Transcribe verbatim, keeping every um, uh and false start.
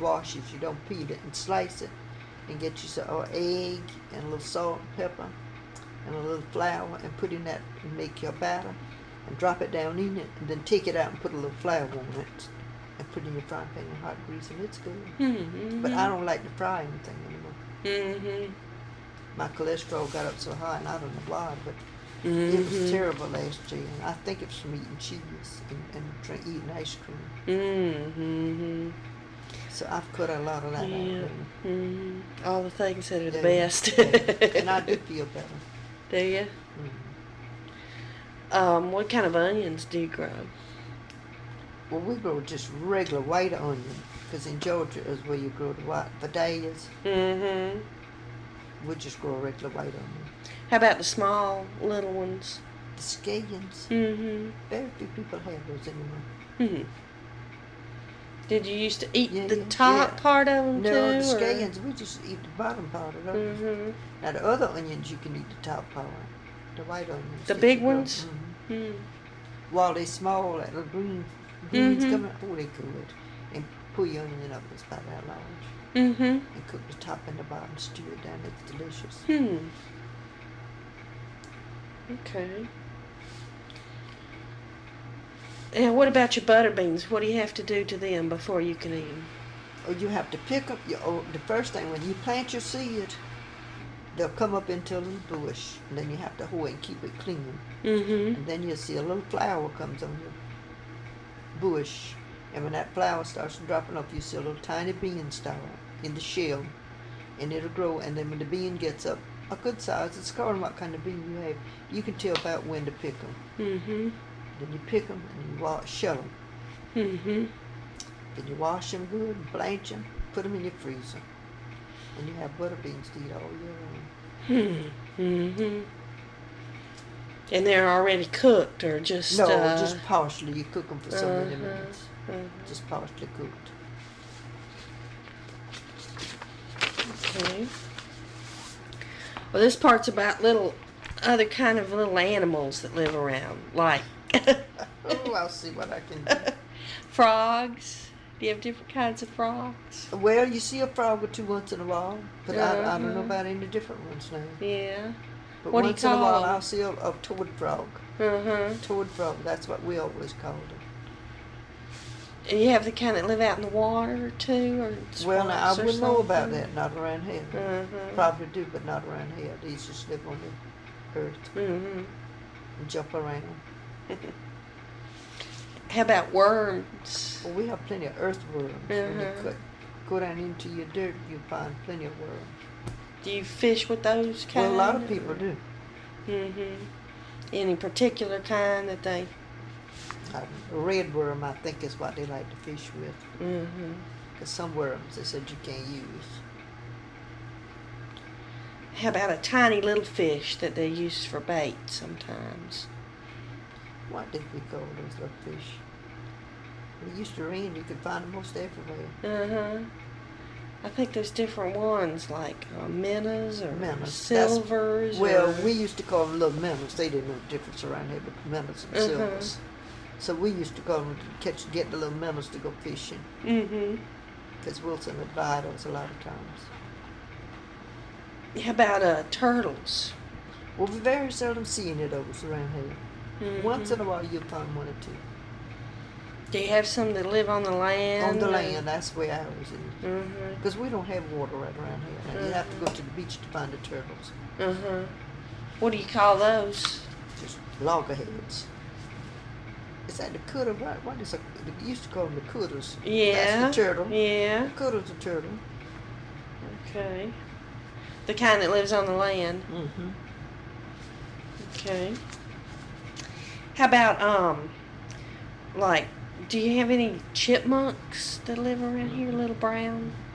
wash it if you don't peel it, and slice it, and get you some uh, egg and a little salt and pepper and a little flour, and put in that and make your batter, and drop it down in it, and then take it out and put a little flour on it, and put it in your frying pan in hot grease, and it's good. Mm-hmm. But I don't like to fry anything anymore. Mm-hmm. My cholesterol got up so high, and I don't know why, but Mm-hmm. it was terrible last year. And I think it's from eating cheese and, and drink, eating ice cream. Mm-hmm. So I've cut a lot of that Yeah. out now. Mm-hmm. All the things that are the Yeah. best. Yeah. And I do feel better. Do you? Mm. Um, what kind of onions do you grow? Well, we grow just regular white onion, because in Georgia is where you grow the white vidalias. Mm-hmm. We just grow a regular white onion. How about the small little ones? The scallions, Mm-hmm. very few people have those anymore. Mm-hmm. Did you used to eat Yeah, the yeah, top yeah. part of them No, too? the or- scallions, we just eat the bottom part of them. Mm-hmm. Now the other onions, you can eat the top part. The white onions. The that big you grow. ones? Mhm. Mm. While they small, that little green greens Mhm. coming, oh, they good. And pull your onion up, it's about that large. Mm-hmm. And cook the top and the bottom, stew it down, it's delicious. Hmm. Okay. And what about your butter beans? What do you have to do to them before you can eat them? Or you have to pick up your, oh, the first thing, when you plant your seed, they'll come up into a little bush, and then you have to hoe it and keep it clean. Mm-hmm. And then you'll see a little flower comes on your bush, and when that flower starts dropping up, you see a little tiny bean start in the shell, and it'll grow, and then when the bean gets up a good size, it's according to what kind of bean you have, you can tell about when to pick them. Mm-hmm. Then you pick them and you wash, shell them. Mm-hmm. Then you wash them good, blanch them, put them in your freezer, and you have butter beans to eat all year round. Hmm. Mm-hmm. And they're already cooked, or just No, uh, just partially. You cook them for so many uh-huh, minutes. uh-huh. Just partially cooked. Okay. Well, this part's about little other kind of little animals that live around, like Oh, I'll see what I can do. frogs. Do you have different kinds of frogs? Well, you see a frog or two once in a while, but I, I don't know Uh-huh. about any different ones now. Yeah. But What do you once in a while, call 'em? I'll see a, a toad frog. Uh-huh. Toad frog, that's what we always called them. And you have the kind that live out in the water, too, or Well, now, I swamps or wouldn't know about something? that, not around here. Uh-huh. Probably do, but not around here. These just live on the earth Mm-hmm. and jump around. How about worms? Well, we have plenty of earthworms. When you Uh-huh. cut, go down into your dirt, you'll find plenty of worms. Do you fish with those kind? Well, a lot of people do. Mm-hmm. Any particular kind that they... Uh, a red worm, I think, is what they like to fish with. Mm-hmm. Because some worms, they said you can't use. How about a tiny little fish that they use for bait sometimes? What did we call those little fish? When it used to rain, you could find them most everywhere. Uh-huh. I think there's different ones, like uh, minnows or Minnows. That's- silvers. Well, or... we used to call them little minnows. They didn't know the difference around here, but minnows and Uh-huh. silvers. So we used to call them to catch, get the little minnows to go fishing. Mm-hmm. Because Wilson would buy those a lot of times. How about uh, turtles? Well, we very seldom see any of those around here. Mhm. Once in a while, you'll find one or two. Do you have some that live on the land? On the or- land, that's where ours is. Mhm. Because we don't have water right around here. And you have to go to the beach to find the turtles. Uh-huh. What do you call those? Just loggerheads. Is that the cutter? What, what is a, they used to call them the cutters. Yeah. That's the turtle. Yeah. The cutter's a turtle. Okay. The kind that lives on the land. Mm-hmm. Okay. How about, um, like, do you have any chipmunks that live around here, little brown?